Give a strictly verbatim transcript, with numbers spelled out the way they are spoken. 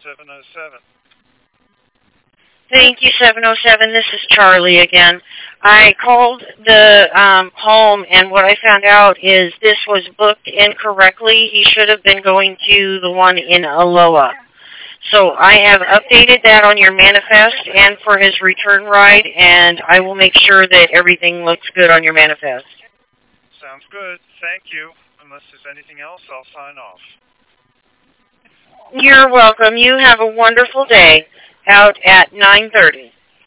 seven oh seven. Thank you, seven oh seven. This is Charlie again. I called the um, home, and what I found out is this was booked incorrectly. He should have been going to the one in Aloha. So I have updated that on your manifest and for his return ride, and I will make sure that everything looks good on your manifest. Sounds good. Thank you. Unless there's anything else, I'll sign off. You're welcome. You have a wonderful day out at nine thirty.